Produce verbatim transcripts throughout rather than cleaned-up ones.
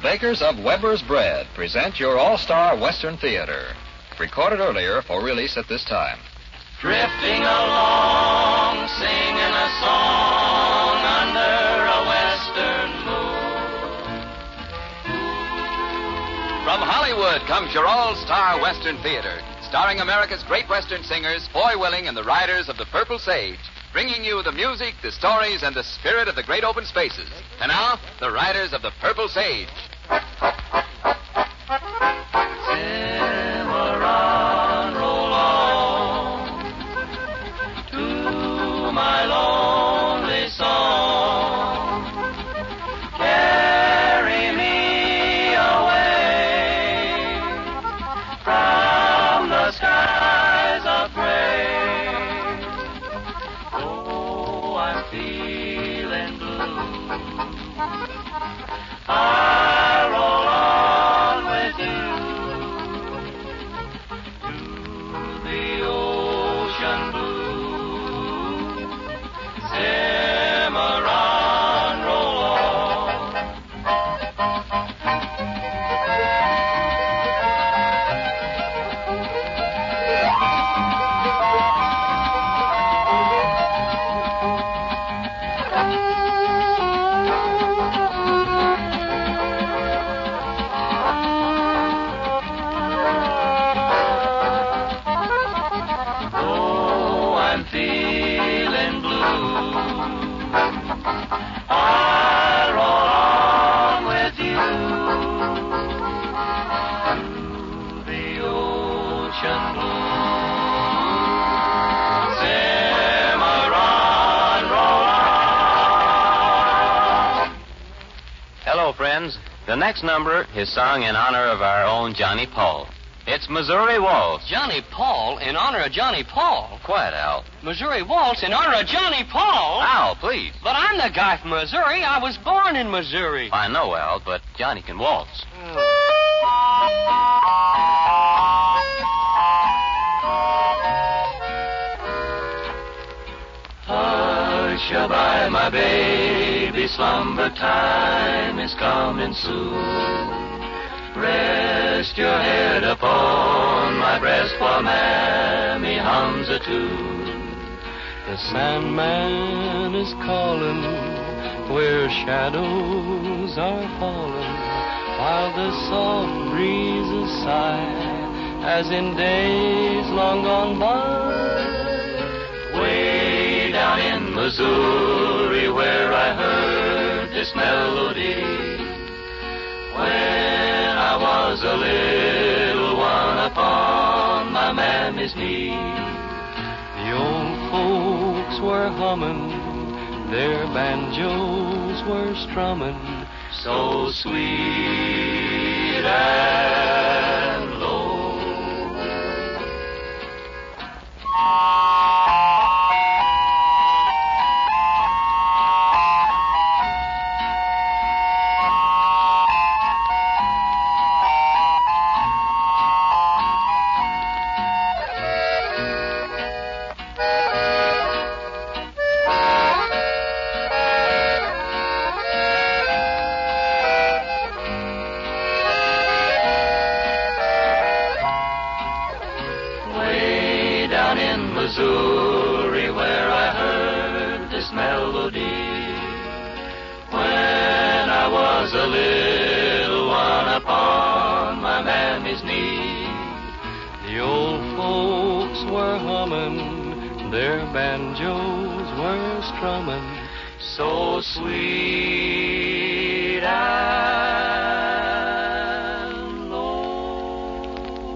bakers of Weber's Bread present your all-star Western Theater. Recorded earlier for release at this time. Drifting along, singing a song under a western moon. From Hollywood comes your all-star Western Theater, starring America's great Western singers, Foy Willing and the Riders of the Purple Sage, bringing you the music, the stories, and the spirit of the great open spaces. And now, the Riders of the Purple Sage. Cimarron, roll on to my lonely song. Carry me away from the skies of gray. Oh, I'm feeling blue. I roll on with you to the ocean blue. Cimarron, roll feeling blue. I roll on with you to the ocean blue. Cimarron, roll on. Hello, friends. The next number is sung in honor of our own Johnny Paul. It's Missouri Waltz. Johnny Paul in honor of Johnny Paul. Quiet, Al. Missouri Waltz in honor of Johnny Paul. Al, please. But I'm the guy from Missouri. I was born in Missouri. I know, Al, but Johnny can waltz. Hush-a-bye, my baby, slumber time is coming soon. Rest your head upon my breast while Mammy hums a tune. The Sandman is calling where shadows are falling, while the soft breezes sigh as in days long gone by. Way down in Missouri where I heard this melody, when I was a little one upon my mammy's knee. The old folks were humming, their banjos were strumming, so sweet and low. Missouri where I heard this melody, when I was a little one upon my mammy's knee. The old folks were humming, their banjos were strumming, so sweet and low.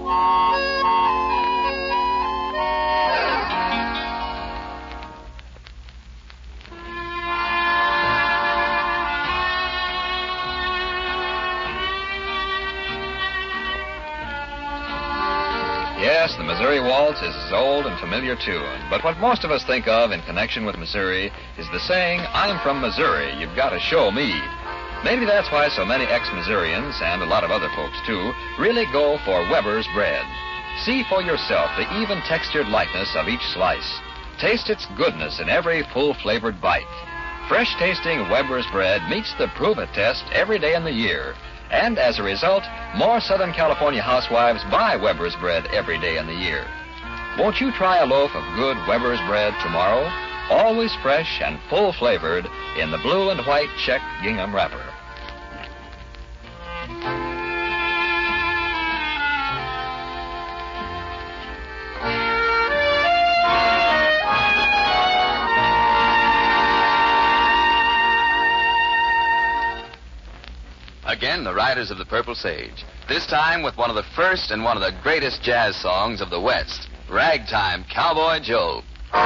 Yes, the Missouri Waltz is an old and familiar tune, but what most of us think of in connection with Missouri is the saying, I'm from Missouri, you've got to show me. Maybe that's why so many ex-Missourians, and a lot of other folks too, really go for Weber's Bread. See for yourself the even textured lightness of each slice. Taste its goodness in every full-flavored bite. Fresh-tasting Weber's Bread meets the prove-it test every day in the year. And as a result, more Southern California housewives buy Weber's bread every day in the year. Won't you try a loaf of good Weber's bread tomorrow? Always fresh and full-flavored in the blue and white check gingham wrapper. Again, the Riders of the Purple Sage. This time with one of the first and one of the greatest jazz songs of the West, Ragtime Cowboy Joe.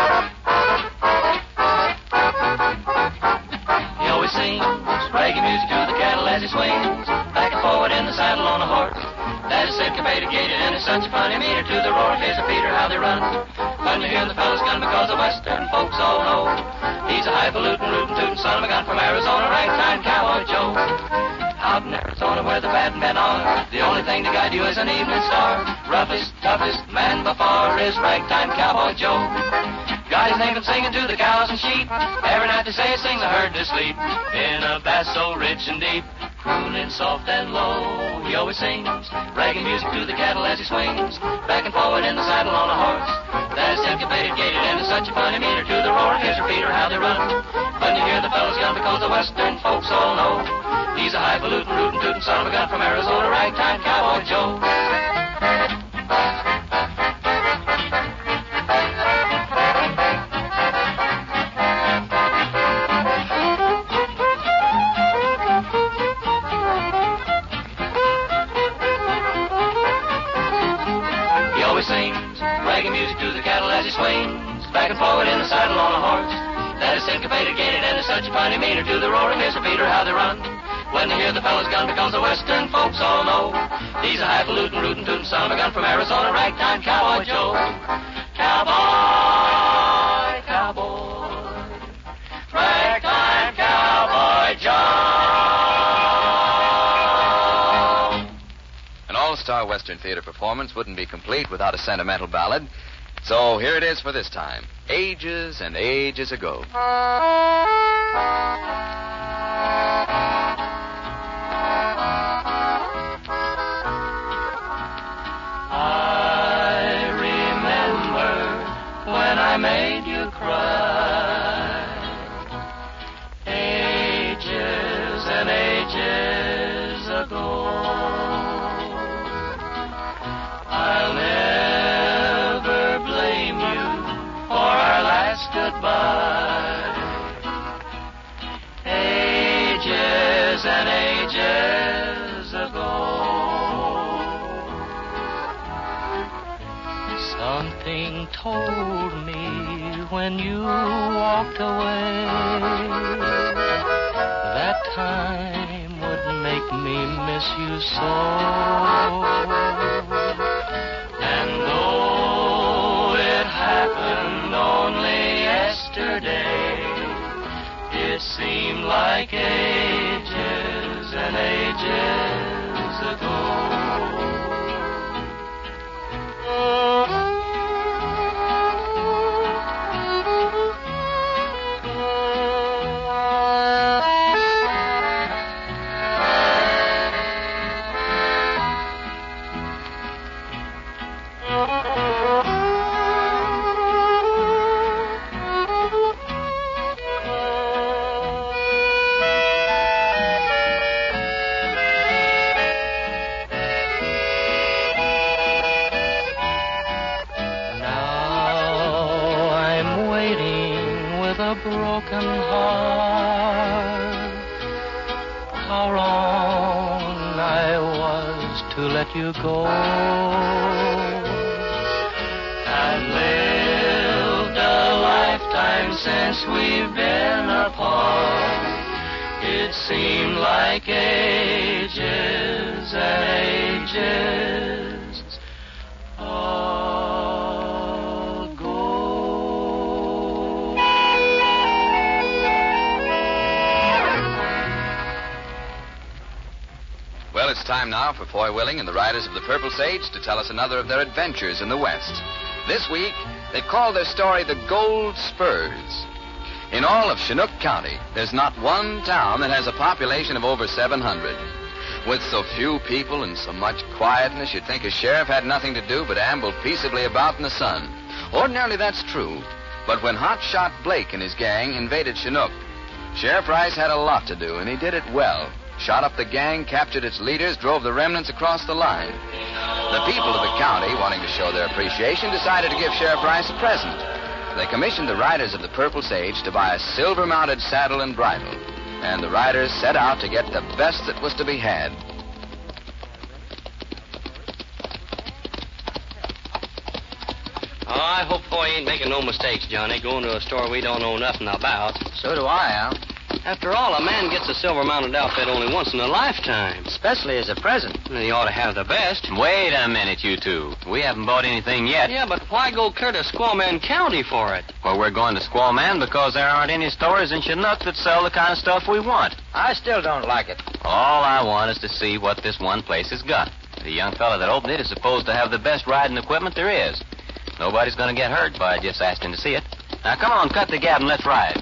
He always sings reggae music to the cattle as he swings, back and forward in the saddle on a horse that is syncopated, gated, and it's such a funny meter to the roar of his repeater how they run. When you hear the fellas gun, because the Western folks all know he's a highfalutin, rootin' tootin' son of a gun from Arizona, Ragtime Cowboy Joe. Out in Arizona where the bad men are, the only thing to guide you is an evening star. Roughest, toughest man before is Ragtime Cowboy Joe. Got his name from singing to the cows and sheep. Every night they say he sings a herd to sleep in a bass so rich and deep, crooning soft and low. He always sings reggae music to the cattle as he swings, back and forward in the saddle on a horse that is syncopated, gated, and is such a funny meter to the roar of his repeater how they run. When you hear the fellas gun, because the Western folks all know he's a highfalutin, rootin' tootin' son of a gun from Arizona, Ragtime Cowboy Joe. He always sings reggae music to the cattle as he swings, back and forward in the saddle on a horse that is syncopated, gated, and is such a funny meter to the roar of his repeater how they run. When they hear the fellas gun, because the Western folks all know he's a highfalutin, rootin' tootin' son of a gun from Arizona, Ragtime Cowboy Joe. Cowboy, cowboy, Ragtime Cowboy Joe. An all-star Western theater performance wouldn't be complete without a sentimental ballad. So here it is for this time, Ages and Ages Ago. I remember when I made you cry, ages and ages ago. I'll never blame you for our last goodbye, ages and ages ago. Something told me when you walked away that time would make me miss you so. And though it happened only yesterday, it seemed like ages and ages ago. Broken heart, how wrong I was to let you go, and lived a lifetime since we've been apart. It seemed like ages and ages Well, it's time now for Foy Willing and the Riders of the Purple Sage to tell us another of their adventures in the West. This week, they've called their story The Gold Spurs. In all of Chinook County, there's not one town that has a population of over seven hundred. With so few people and so much quietness, you'd think a sheriff had nothing to do but amble peaceably about in the sun. Ordinarily, that's true. But when Hot Shot Blake and his gang invaded Chinook, Sheriff Rice had a lot to do, and he did it well. Shot up the gang, captured its leaders, drove the remnants across the line. The people of the county, wanting to show their appreciation, decided to give Sheriff Rice a present. They commissioned the riders of the Purple Sage to buy a silver-mounted saddle and bridle. And the riders set out to get the best that was to be had. Oh, I hope Foy ain't making no mistakes, Johnny, going to a store we don't know nothing about. So do I, Al. After all, a man gets a silver-mounted outfit only once in a lifetime. Especially as a present. And he ought to have the best. Wait a minute, you two. We haven't bought anything yet. Yeah, but why go clear to Squawman County for it? Well, we're going to Squawman because there aren't any stores in Chinook that sell the kind of stuff we want. I still don't like it. All I want is to see what this one place has got. The young fella that opened it is supposed to have the best riding equipment there is. Nobody's going to get hurt by just asking to see it. Now, come on, cut the gab and let's ride.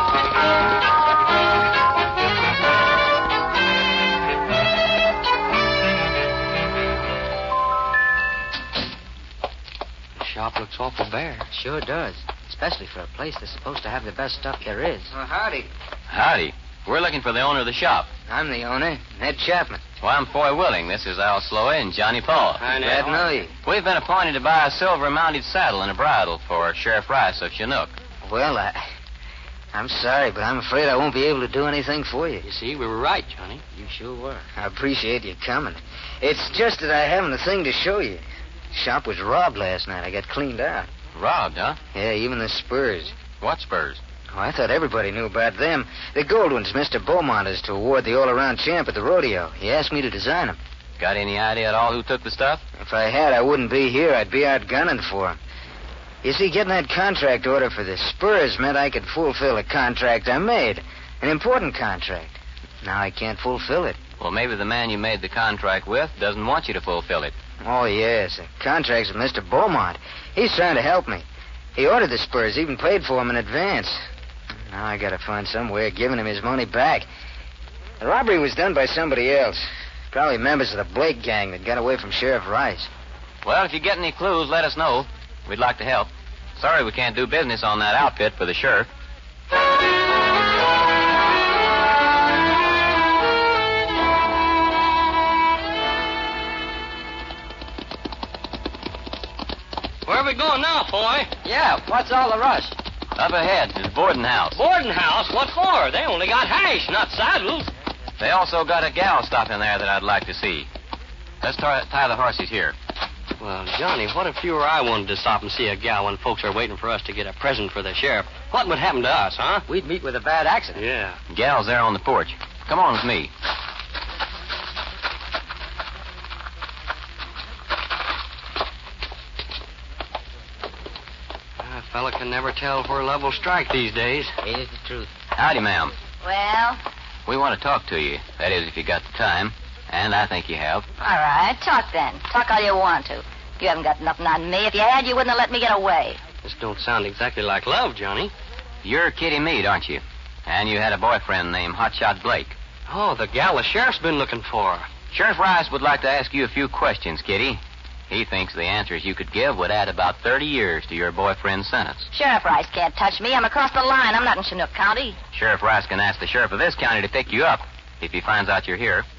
The shop looks awful bare. Sure does. Especially for a place that's supposed to have the best stuff there is. Well, howdy. Howdy. We're looking for the owner of the shop. I'm the owner, Ned Chapman. Well, I'm Foy Willing. This is Al Sloey and Johnny Paul. Hi, Ned. Glad to know you. We've been appointed to buy a silver-mounted saddle and a bridle for Sheriff Rice of Chinook. Well, I... I'm sorry, but I'm afraid I won't be able to do anything for you. You see, we were right, Johnny. You sure were. I appreciate you coming. It's just that I haven't a thing to show you. The shop was robbed last night. I got cleaned out. Robbed, huh? Yeah, even the spurs. What spurs? Oh, I thought everybody knew about them. The gold ones Mister Beaumont is to award the all-around champ at the rodeo. He asked me to design them. Got any idea at all who took the stuff? If I had, I wouldn't be here. I'd be out gunning for him. You see, getting that contract order for the spurs meant I could fulfill a contract I made. An important contract. Now I can't fulfill it. Well, maybe the man you made the contract with doesn't want you to fulfill it. Oh, yes. The contract's with Mister Beaumont. He's trying to help me. He ordered the spurs, even paid for them in advance. Now I gotta find some way of giving him his money back. The robbery was done by somebody else. Probably members of the Blake gang that got away from Sheriff Rice. Well, if you get any clues, let us know. We'd like to help. Sorry we can't do business on that outfit for the sheriff. Where are we going now, Foy? Yeah, what's all the rush? Up ahead is boarding house. Boarding house? What for? They only got hash, not saddles. They also got a gal stopping there that I'd like to see. Let's tie, tie the horses here. Well, Johnny, what if you or I wanted to stop and see a gal when folks are waiting for us to get a present for the sheriff? What would happen to us, huh? We'd meet with a bad accident. Yeah. Gal's there on the porch. Come on with me. A fella can never tell where love will strike these days. It is the truth. Howdy, ma'am. Well, We want to talk to you. That is, if you got the time. And I think you have. all right. Talk then. Talk all you want to. You haven't got nothing on me. If you had, you wouldn't have let me get away. This don't sound exactly like love, Johnny. You're Kitty Meade, aren't you? And you had a boyfriend named Hotshot Blake. Oh, the gal the sheriff's been looking for. Sheriff Rice would like to ask you a few questions, Kitty. He thinks the answers you could give would add about thirty years to your boyfriend's sentence. Sheriff Rice can't touch me. I'm across the line. I'm not in Chinook County. Sheriff Rice can ask the sheriff of this county to pick you up if he finds out you're here.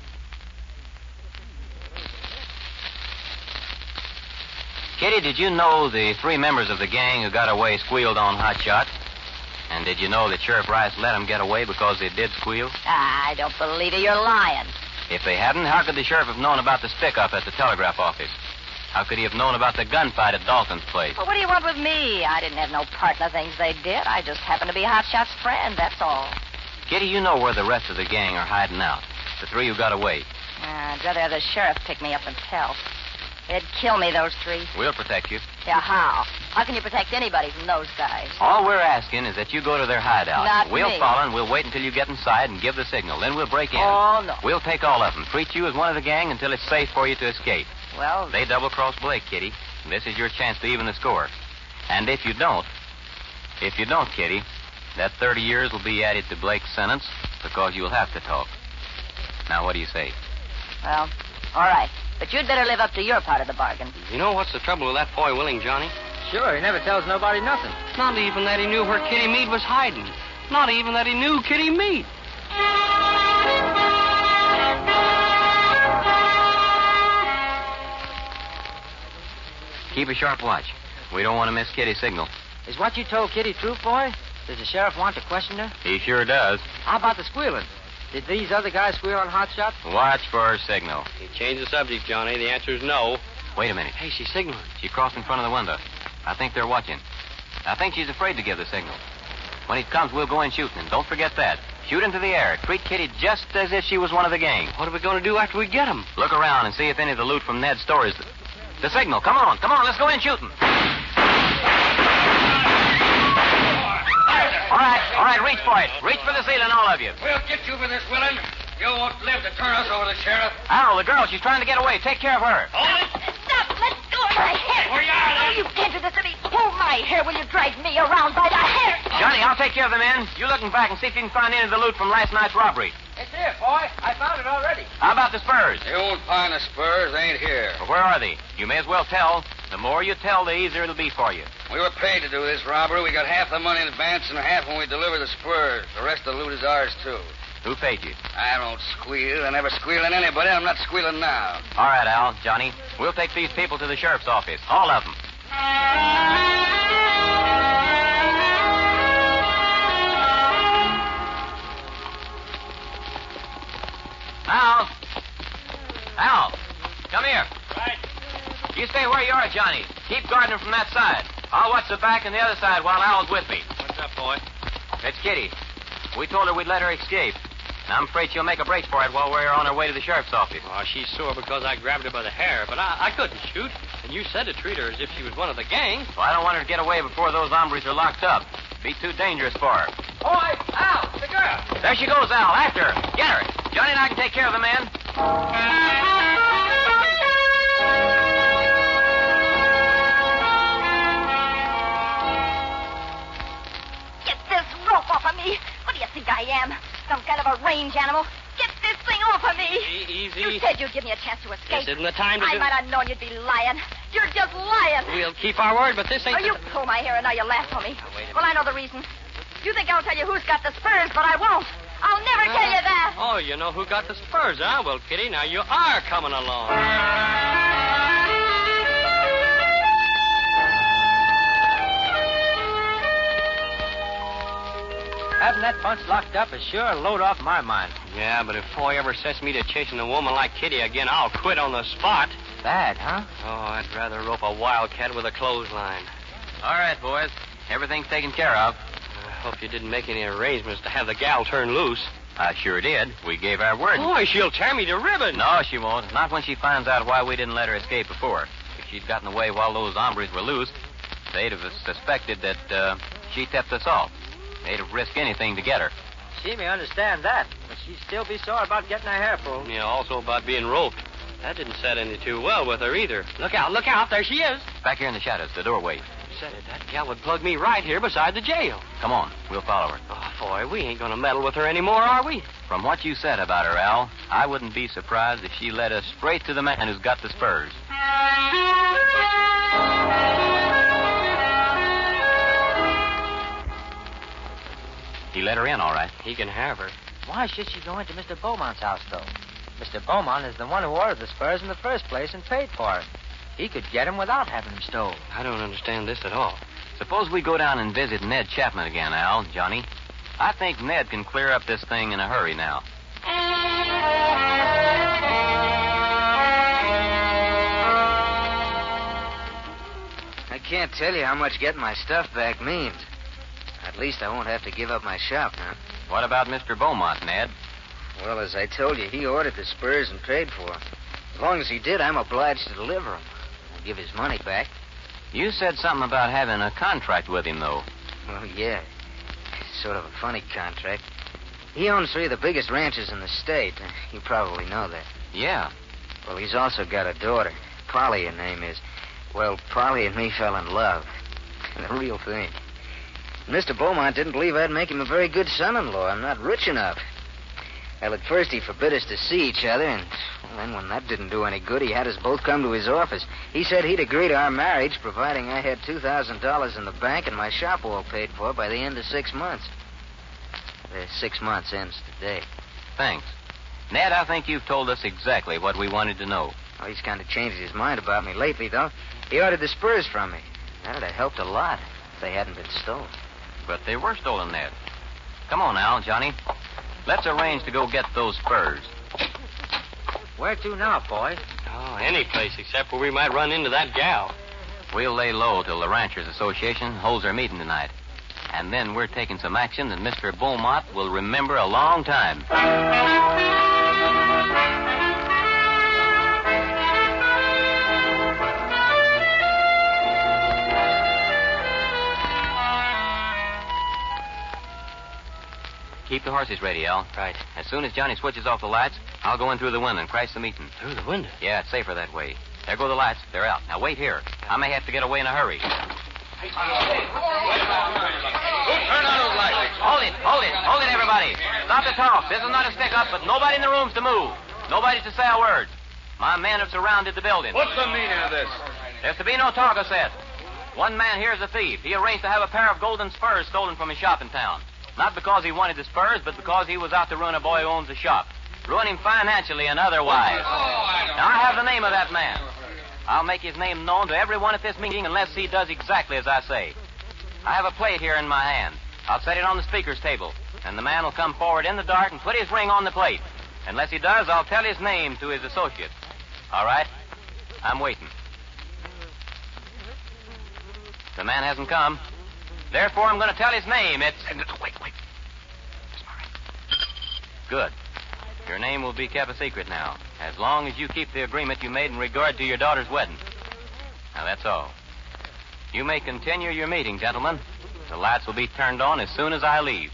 Kitty, did you know the three members of the gang who got away squealed on Hotshot? And did you know that Sheriff Rice let them get away because they did squeal? I don't believe it. You're lying. If they hadn't, how could the sheriff have known about the stick-up at the telegraph office? How could he have known about the gunfight at Dalton's place? Well, what do you want with me? I didn't have no part in the things they did. I just happened to be Hotshot's friend, that's all. Kitty, you know where the rest of the gang are hiding out. The three who got away. Uh, I'd rather have the sheriff pick me up and tell. They'd kill me, those three. We'll protect you. Yeah, how? How can you protect anybody from those guys? All we're asking is that you go to their hideout. Not we'll me. follow and we'll wait until you get inside and give the signal. Then we'll break in. Oh, no. We'll take all of them. Treat you as one of the gang until it's safe for you to escape. Well, They double-cross Blake, Kitty. And this is your chance to even the score. And if you don't, if you don't, Kitty, that thirty years will be added to Blake's sentence because you'll have to talk. Now, what do you say? Well, all right. But you'd better live up to your part of the bargain. You know what's the trouble with that boy Willing, Johnny? Sure, he never tells nobody nothing. Not even that he knew where Kitty Meade was hiding. Not even that he knew Kitty Meade. Keep a sharp watch. We don't want to miss Kitty's signal. Is what you told Kitty true, boy? Does the sheriff want to question her? He sure does. How about the squealing? Did these other guys squeal on Hot Shot? Watch for her signal. You changed the subject, Johnny. The answer is no. Wait a minute. Hey, she's signaling. She crossed in front of the window. I think they're watching. I think she's afraid to give the signal. When he comes, we'll go in shooting him. Don't forget that. Shoot into the air. Treat Kitty just as if she was one of the gang. What are we going to do after we get him? Look around and see if any of the loot from Ned's store is... The signal. Come on. Come on. Let's go in shooting. All right. All right. Reach for it. Reach for the ceiling, all of you. We'll get you for this, Willing. You won't live to turn us over to the sheriff. Al, the girl. She's trying to get away. Take care of her. Stop! Let go of my hair! Where you are, Oh, you came to the city. Pull my hair. Will you drag me around by the hair? Johnny, I'll take care of the men. You looking back and see if you can find any of the loot from last night's robbery. It's here, boy. I found it already. How about the spurs? You won't find the spurs. They ain't here. Well, where are they? You may as well tell. The more you tell, the easier it'll be for you. We were paid to do this robbery. We got half the money in advance and half when we deliver the spurs. The rest of the loot is ours, too. Who paid you? I don't squeal. I never squeal on anybody. I'm not squealing now. All right, Al, Johnny. We'll take these people to the sheriff's office. All of them. Al. Al. Come here. Right. You stay where you are, Johnny. Keep guarding him from that side. I'll watch the back and the other side while Al's with me. What's up, boy? It's Kitty. We told her we'd let her escape. And I'm afraid she'll make a break for it while we're on our way to the sheriff's office. Oh, she's sore because I grabbed her by the hair, but I, I couldn't shoot. And you said to treat her as if she was one of the gang. Well, I don't want her to get away before those hombres are locked up. Be too dangerous for her. Boy, Al, the girl. There she goes, Al. After her. Get her. Johnny and I can take care of the men. Get this rope off of me. What do you think I am? Some kind of a range animal? Get this thing off of me. E- easy. You said you'd give me a chance to escape. This isn't the time to I do... might have known you'd be lying. You're just lying. We'll keep our word, but this ain't... Oh, you pull my hair and now you laugh for me. Well, I know the reason. You think I'll tell you who's got the spurs, but I won't. I'll never tell you that. Oh, you know who got the spurs, huh? Well, Kitty, now you are coming along. Having that bunch locked up is sure a load off my mind. Yeah, but if Foy ever sets me to chasing a woman like Kitty again, I'll quit on the spot. Bad, huh? Oh, I'd rather rope a wildcat with a clothesline. All right, boys. Everything's taken care of. I hope you didn't make any arrangements to have the gal turn loose. I sure did. We gave our word. Boy, she'll tear me to ribbons. No, she won't. Not when she finds out why we didn't let her escape before. If she'd gotten away while those hombres were loose, they'd have suspected that uh, she tipped us off. They'd have risked anything to get her. She may understand that, but she'd still be sore about getting her hair pulled. Yeah, also about being roped. That didn't set any too well with her either. Look out, look out. There she is. Back here in the shadows, the doorway. Said it, that gal would plug me right here beside the jail. Come on. We'll follow her. Oh, boy, we ain't going to meddle with her anymore, are we? From what you said about her, Al, I wouldn't be surprised if she led us straight to the man who's got the spurs. He let her in, all right. He can have her. Why should she go into Mister Beaumont's house, though? Mister Beaumont is the one who ordered the spurs in the first place and paid for it. He could get them without having them stole. I don't understand this at all. Suppose we go down and visit Ned Chapman again, Al, Johnny. I think Ned can clear up this thing in a hurry now. I can't tell you how much getting my stuff back means. At least I won't have to give up my shop now. What about Mister Beaumont, Ned? Well, as I told you, he ordered the spurs and paid for them. As long as he did, I'm obliged to deliver them. I'll give his money back. You said something about having a contract with him, though. Well, yeah. It's sort of a funny contract. He owns three of the biggest ranches in the state. You probably know that. Yeah. Well, he's also got a daughter. Polly, her name is. Well, Polly and me fell in love. The real thing. Mister Beaumont didn't believe I'd make him a very good son-in-law. I'm not rich enough. Well, at first he forbid us to see each other, and well, then when that didn't do any good, he had us both come to his office. He said he'd agree to our marriage, providing I had two thousand dollars in the bank and my shop all paid for by the end of six months. The six months ends today. Thanks. Ned, I think you've told us exactly what we wanted to know. Oh, he's kind of changed his mind about me lately, though. He ordered the spurs from me. That'd have helped a lot if they hadn't been stolen. But they were stolen, Ned. Come on now, Johnny. Let's arrange to go get those spurs. Where to now, boy? Oh, any place except where we might run into that gal. We'll lay low till the Ranchers Association holds their meeting tonight. And then we're taking some action that Mister Beaumont will remember a long time. Keep the horses ready, Al. Right. As soon as Johnny switches off the lights, I'll go in through the window and crash the meeting. Through the window? Yeah, it's safer that way. There go the lights. They're out. Now wait here. I may have to get away in a hurry. Who turned on those lights? Hold it, hold it, hold it, everybody. Stop the talk. This is not a stick-up, but nobody in the room's to move. Nobody to say a word. My men have surrounded the building. What's the meaning of this? There's to be no talk, I said. One man here is a thief. He arranged to have a pair of golden spurs stolen from his shop in town. Not because he wanted the spurs, but because he was out to ruin a boy who owns a shop. Ruin him financially and otherwise. Now, I have the name of that man. I'll make his name known to everyone at this meeting unless he does exactly as I say. I have a plate here in my hand. I'll set it on the speaker's table, and the man will come forward in the dark and put his ring on the plate. Unless he does, I'll tell his name to his associate. All right? I'm waiting. The man hasn't come. Therefore, I'm going to tell his name. It's... Wait, wait. Good. Your name will be kept a secret now, as long as you keep the agreement you made in regard to your daughter's wedding. Now, that's all. You may continue your meeting, gentlemen. The lights will be turned on as soon as I leave.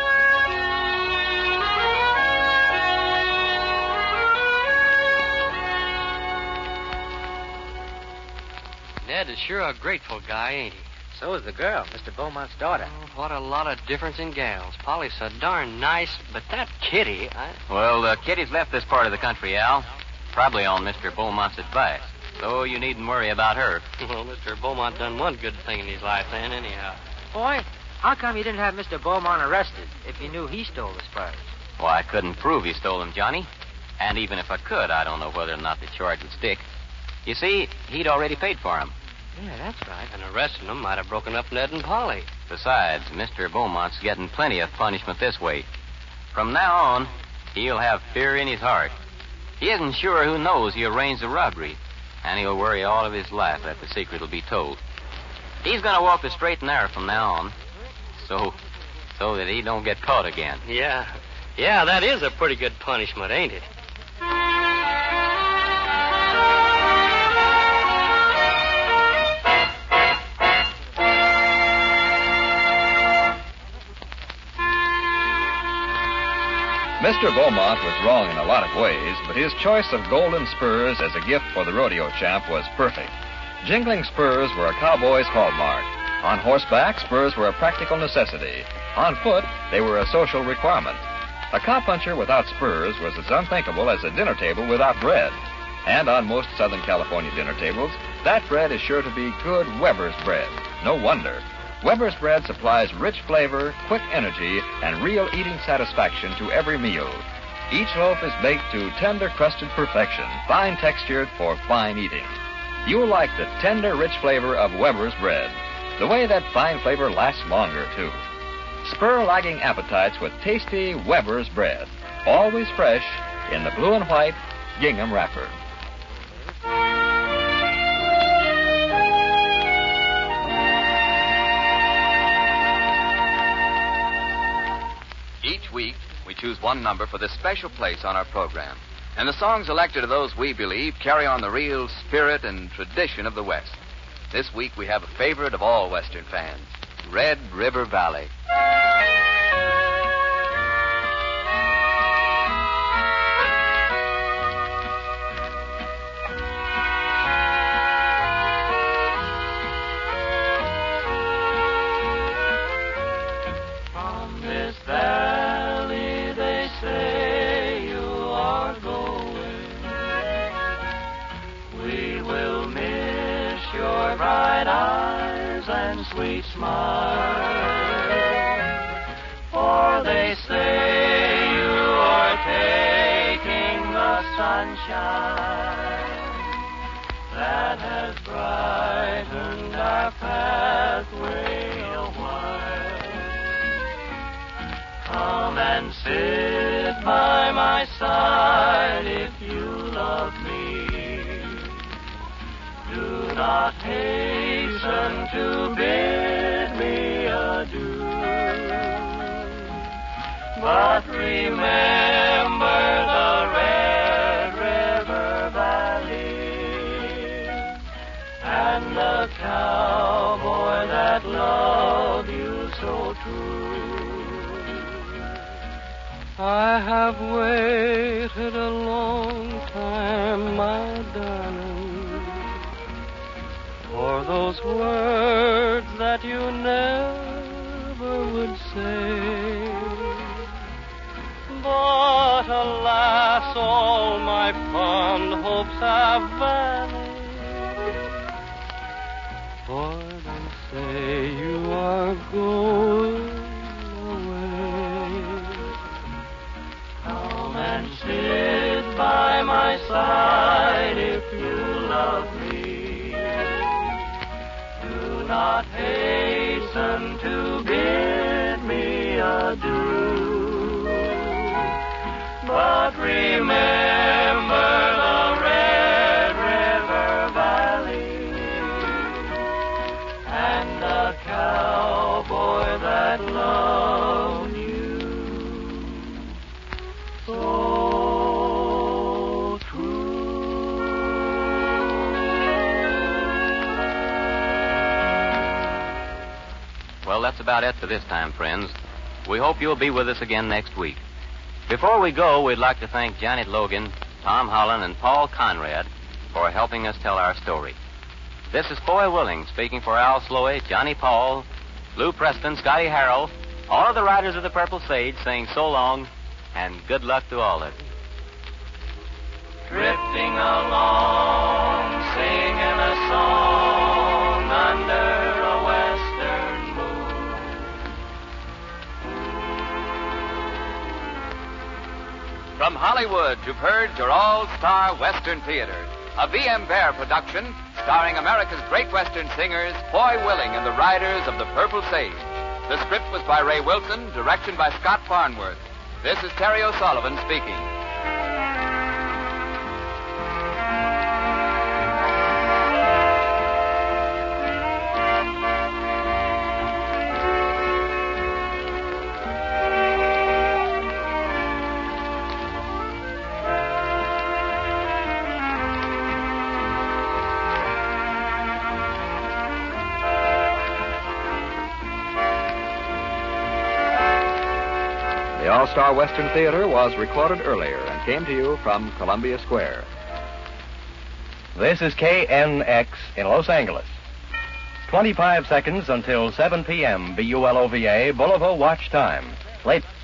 Ned is sure a grateful guy, ain't he? So is the girl, Mister Beaumont's daughter. Oh, what a lot of difference in gals. Polly's so darn nice, but that Kitty, I... Well, uh, Kitty's left this part of the country, Al. Probably on Mister Beaumont's advice. So you needn't worry about her. Well, Mister Beaumont done one good thing in his life then, anyhow. Boy, how come you didn't have Mister Beaumont arrested if you knew he stole the spurs? Well, I couldn't prove he stole them, Johnny. And even if I could, I don't know whether or not the charge would stick. You see, he'd already paid for them. Yeah, that's right. And arresting them might have broken up Ned and Polly. Besides, Mister Beaumont's getting plenty of punishment this way. From now on, he'll have fear in his heart. He isn't sure who knows he arranged the robbery, and he'll worry all of his life that the secret will be told. He's going to walk the straight and narrow from now on, so, so that he don't get caught again. Yeah. Yeah, that is a pretty good punishment, ain't it? Mister Beaumont was wrong in a lot of ways, but his choice of golden spurs as a gift for the rodeo champ was perfect. Jingling spurs were a cowboy's hallmark. On horseback, spurs were a practical necessity. On foot, they were a social requirement. A cowpuncher without spurs was as unthinkable as a dinner table without bread. And on most Southern California dinner tables, that bread is sure to be good Weber's bread. No wonder. Weber's bread supplies rich flavor, quick energy, and real eating satisfaction to every meal. Each loaf is baked to tender-crusted perfection, fine textured for fine eating. You'll like the tender, rich flavor of Weber's bread. The way that fine flavor lasts longer, too. Spur lagging appetites with tasty Weber's bread. Always fresh in the blue and white gingham wrapper. Each week, we choose one number for this special place on our program. And the songs elected are those we believe carry on the real spirit and tradition of the West. This week, we have a favorite of all Western fans, Red River Valley. From this valley, they say, and sweet smile. For they say you are taking the sunshine that has brightened our pathway a while. Come and sit by my side if you love me. Do not hasten to bid me adieu, but remember the Red River Valley and the cowboy that loved you so true. I have waited a long time, my darling, for those words that you never would say. But alas, all my fond hopes have vanished, for they say you are going away. Come and sit by my side if you love me. Do not hasten to bid me adieu, but remember the Red River Valley and the cowboy that loved you so true. Well, that's about it for this time, friends. We hope you'll be with us again next week. Before we go, we'd like to thank Janet Logan, Tom Holland, and Paul Conrad for helping us tell our story. This is Foy Willing speaking for Al Sloey, Johnny Paul, Lou Preston, Scotty Harrell, all of the riders of the Purple Sage saying so long and good luck to all of you. Drifting along, singing a song under a western moon. From Hollywood, you've heard your all-star Western Theater, a V M Bear production starring America's great Western singers, Foy Willing and the Riders of the Purple Sage. The script was by Ray Wilson, direction by Scott Farnworth. This is Terry O'Sullivan speaking. The All-Star Western Theater was recorded earlier and came to you from Columbia Square. This is K N X in Los Angeles. twenty-five seconds until seven p.m. B U L O V A, Bolivar Watch Time. Late.